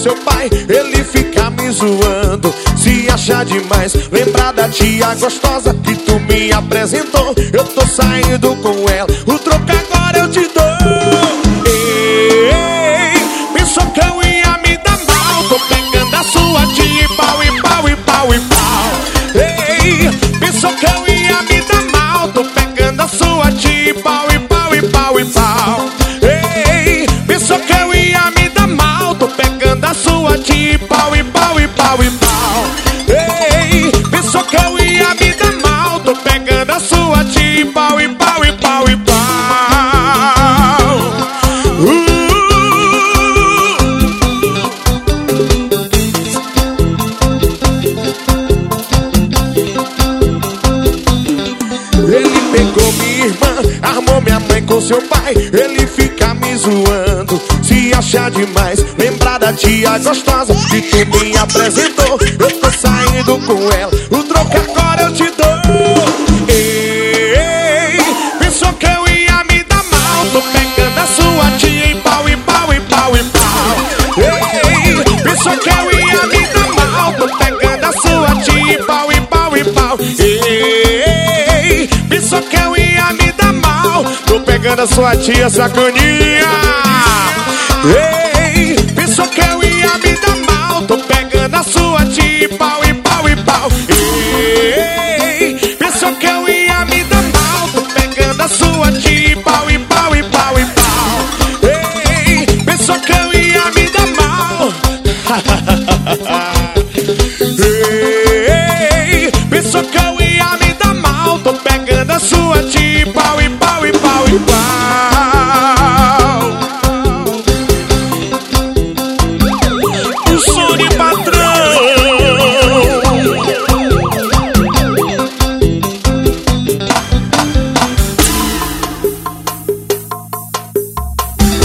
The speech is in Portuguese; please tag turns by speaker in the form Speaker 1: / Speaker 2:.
Speaker 1: seu pai, ele fica me zoando. Se acha demais lembrar da tia gostosa que tu me apresentou. Eu tô saindo com ela, o troco agora eu te dou. Ei, pensou que eu ia me dar mal. Tô pegando a sua tia e pau, e pau, e pau, e pau. Ei, pensou que eu ia me dar mal. Tô pegando a sua tia e pau, e pau, e pau, e pau. Ei, pensou que eu ia me dar mal. Tô pegando a sua tia e pau, e pau, e pau, e pau. Ei, pensou que eu ia me dar mal. Tô pegando a sua tia e pau, e pau, e pau, e pau. Ele pegou minha irmã, armou minha mãe com seu pai. Ele fica me zoando, se acha demais lembrar da tia gostosa que tu me apresentou. Eu tô saindo com ela, o troco agora eu te dou. Ei, pensou que eu ia me dar mal. Tô pegando a sua tia e pau, e pau, e pau, e pau. Ei, pensou que eu ia me dar mal. Tô pegando a sua tia e pau, e pau, e pau. Ei, pensou que eu ia me dar mal. Tô pegando a sua tia sacaninha. Ei, pensou que eu